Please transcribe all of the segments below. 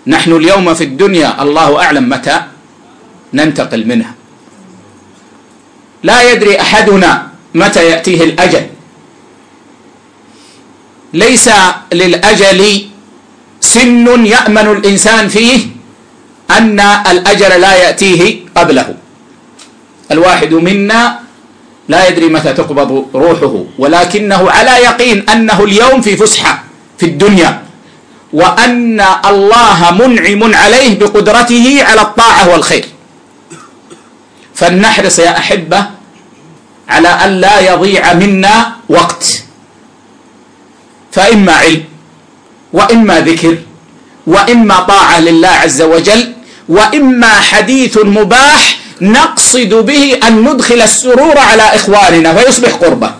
نحن اليوم في الدنيا الله أعلم متى ننتقل منها، لا يدري أحدنا متى يأتيه الأجل. ليس للأجل سن يأمن الإنسان فيه أن الأجل لا يأتيه قبله. الواحد منا لا يدري متى تقبض روحه، ولكنه على يقين أنه اليوم في فسحة في الدنيا، وأن الله منعم عليه بقدرته على الطاعة والخير. فلنحرص يا أحبة على أن لا يضيع منا وقت، فإما علم وإما ذكر وإما طاعة لله عز وجل وإما حديث مباح نقصد به أن ندخل السرور على إخواننا فيصبح قربة.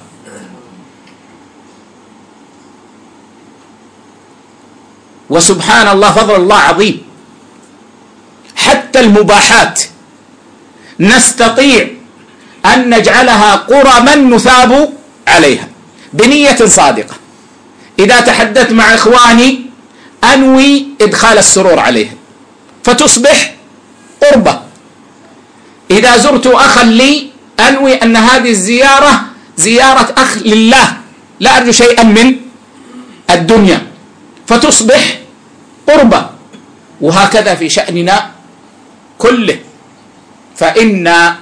وسبحان الله فضل الله عظيم، حتى المباحات نستطيع أن نجعلها قرما نثاب عليها بنية صادقة. إذا تحدثت مع إخواني أنوي إدخال السرور عليهم فتصبح قربة. إذا زرت أخا لي أنوي أن هذه الزيارة زيارة أخ لله لا أرجو شيئا من الدنيا فتصبح قربة. وهكذا في شأننا كله، فإن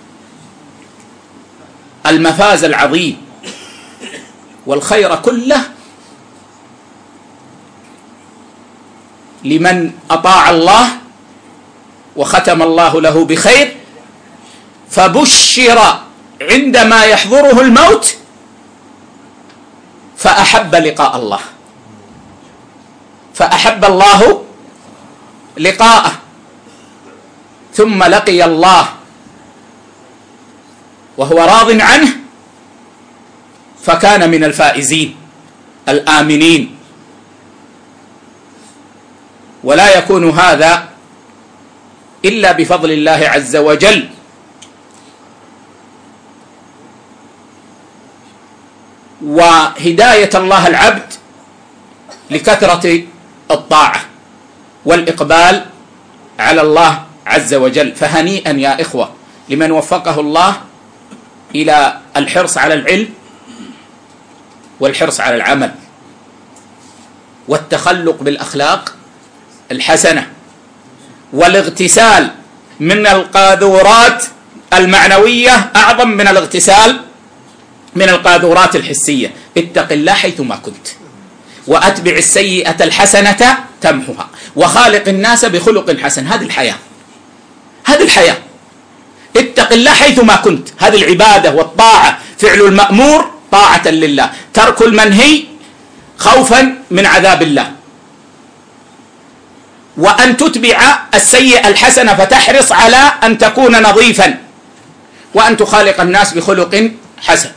المفاز العظيم والخير كله لمن أطاع الله وختم الله له بخير، فبشر عندما يحضره الموت فأحب لقاء الله، فأحب الله لقاءه، ثم لقي الله وهو راض عنه فكان من الفائزين الآمنين. ولا يكون هذا إلا بفضل الله عز وجل. وهداية الله العبد لكثرة الطاعة والإقبال على الله عز وجل. فهنيئا يا إخوة لمن وفقه الله إلى الحرص على العلم والحرص على العمل والتخلق بالأخلاق الحسنة والاغتسال من القاذورات المعنوية أعظم من الاغتسال من القاذورات الحسية. اتق الله حيثما كنت وأتبع السيئة الحسنة تمحها وخالق الناس بخلق حسن. هذه الحياة، هذه الحياة. اتق الله حيثما كنت، هذه العبادة والطاعة، فعل المأمور طاعة لله، ترك المنهي خوفا من عذاب الله، وأن تتبع السيئة الحسنة فتحرص على أن تكون نظيفا، وأن تخالق الناس بخلق حسن.